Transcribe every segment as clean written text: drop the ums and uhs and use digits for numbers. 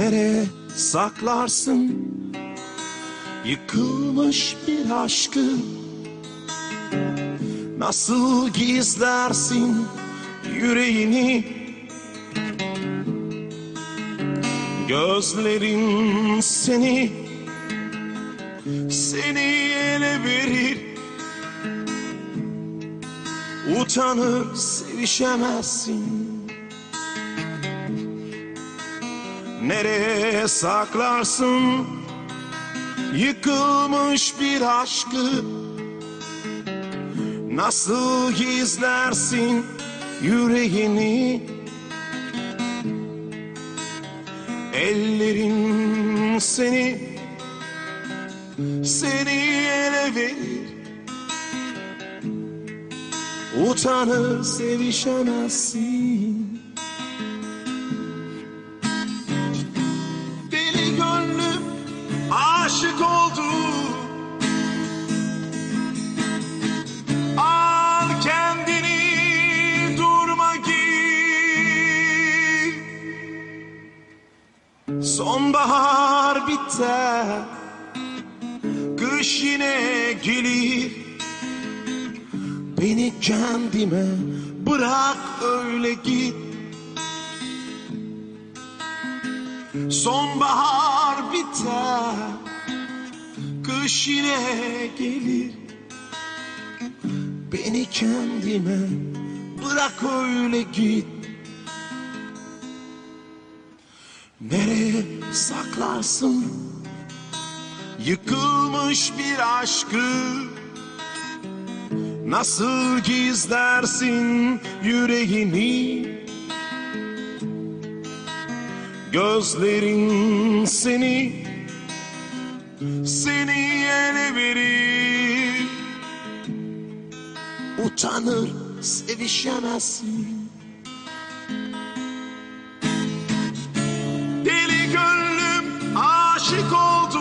Nereye saklarsın yıkılmış bir aşkı? Nasıl gizlersin yüreğini? Gözlerin seni ele verir. Utanır sevişemezsin. Nereye saklarsın yıkılmış bir aşkı? Nasıl gizlersin yüreğini? Ellerin seni ele verir. Utanır sevişemezsin. Deli gönlüm aşık oldu. Al kendini, durma git. Sonbahar biter, kış yine gelir. Beni kendime bırak, öyle git. Sonbahar biter, kış yine gelir. Beni kendime bırak, öyle git. Nereye saklarsın yıkılmış bir aşkı? Nasıl gizlersin yüreğini? Gözlerin seni ele verir. Utanır sevişemezsin. Deli gönlüm aşık oldu.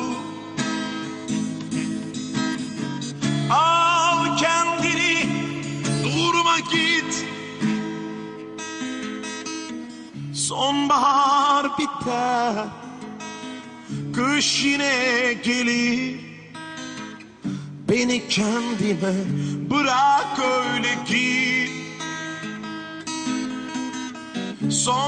Al kendini, durma git. Sonbahar biter, kış yine gelir. Beni kendime bırak, öyle git.